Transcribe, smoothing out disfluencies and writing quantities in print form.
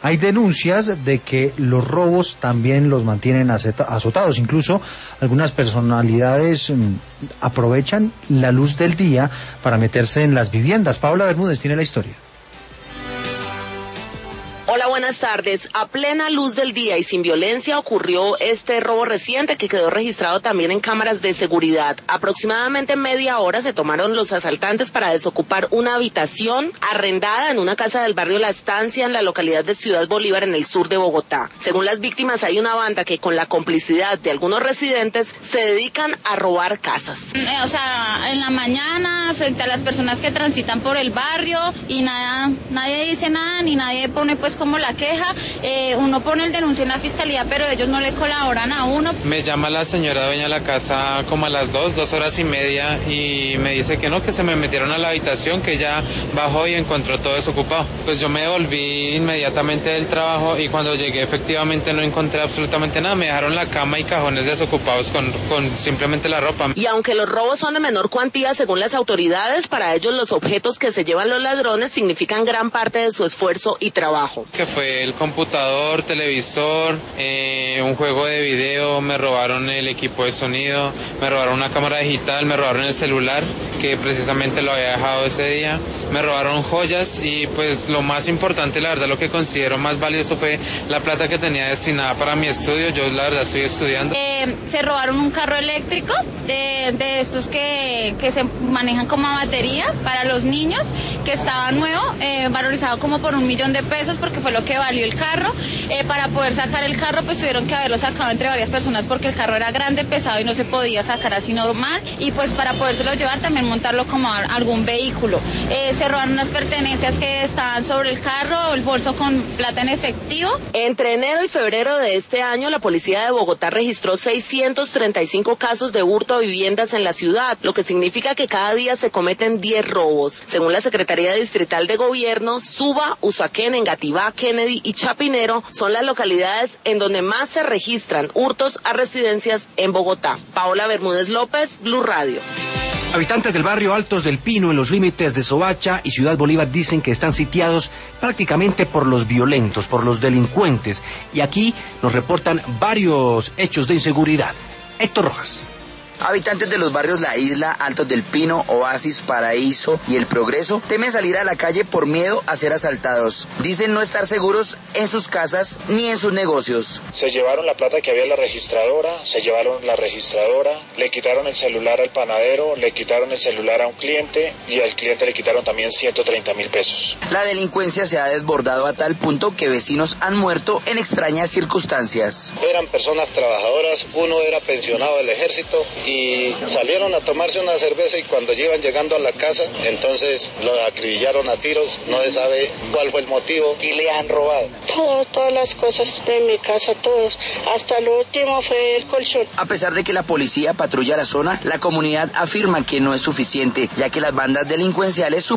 Hay denuncias de que los robos también los mantienen azotados. Incluso algunas personalidades aprovechan la luz del día para meterse en las viviendas. Paola Bermúdez tiene la historia. Hola, buenas tardes. A plena luz del día y sin violencia ocurrió este robo reciente que quedó registrado también en cámaras de seguridad. Aproximadamente media hora se tomaron los asaltantes para desocupar una habitación arrendada en una casa del barrio La Estancia en la localidad de Ciudad Bolívar en el sur de Bogotá. Según las víctimas, hay una banda que con la complicidad de algunos residentes se dedican a robar casas. O sea, en la mañana frente a las personas que transitan por el barrio y nadie dice nada ni nadie pone pues como la queja, uno pone el denuncio en la fiscalía, pero ellos no le colaboran a uno. Me llama la señora dueña de la casa como a las 2 horas y media y me dice que no, que se me metieron a la habitación, que ya bajó y encontró todo desocupado. Pues yo me volví inmediatamente del trabajo y cuando llegué efectivamente no encontré absolutamente nada, me dejaron la cama y cajones desocupados con simplemente la ropa. Y aunque los robos son de menor cuantía según las autoridades, para ellos los objetos que se llevan los ladrones significan gran parte de su esfuerzo y trabajo. Que fue el computador, televisor, un juego de video, me robaron el equipo de sonido, me robaron una cámara digital, me robaron el celular, que precisamente lo había dejado ese día, me robaron joyas y pues lo más importante, la verdad, lo que considero más valioso fue la plata que tenía destinada para mi estudio. Yo la verdad estoy estudiando. Se robaron un carro eléctrico de estos que se manejan como a batería para los niños, que estaba nuevo, valorizado como por $1.000.000 porque fue lo que valió el carro. Para poder sacar el carro pues tuvieron que haberlo sacado entre varias personas porque el carro era grande, pesado y no se podía sacar así normal, y pues para podérselo llevar también montarlo como algún vehículo. Se robaron unas pertenencias que estaban sobre el carro, el bolso con plata en efectivo. Entre enero y febrero de este año la policía de Bogotá registró 635 casos de hurto a viviendas en la ciudad, lo que significa que cada día se cometen 10 robos. Según la Secretaría Distrital de Gobierno, Suba, Usaquén, Engativá, Kennedy y Chapinero son las localidades en donde más se registran hurtos a residencias en Bogotá. Paola Bermúdez López, Blue Radio. Habitantes del barrio Altos del Pino, en los límites de Soacha y Ciudad Bolívar, dicen que están sitiados prácticamente por los violentos, por los delincuentes. Y aquí nos reportan varios hechos de inseguridad. Héctor Rojas. Habitantes de los barrios La Isla, Altos del Pino, Oasis, Paraíso y El Progreso temen salir a la calle por miedo a ser asaltados. Dicen no estar seguros en sus casas ni en sus negocios. Se llevaron la plata que había en la registradora, le quitaron el celular al panadero, le quitaron el celular a un cliente y al cliente le quitaron también $130.000. La delincuencia se ha desbordado a tal punto que vecinos han muerto en extrañas circunstancias. Eran personas trabajadoras, uno era pensionado del ejército y salieron a tomarse una cerveza y cuando iban llegando a la casa, entonces lo acribillaron a tiros, no se sabe cuál fue el motivo y le han robado. Todas las cosas de mi casa, todos, hasta lo último fue el colchón. A pesar de que la policía patrulla la zona, la comunidad afirma que no es suficiente, ya que las bandas delincuenciales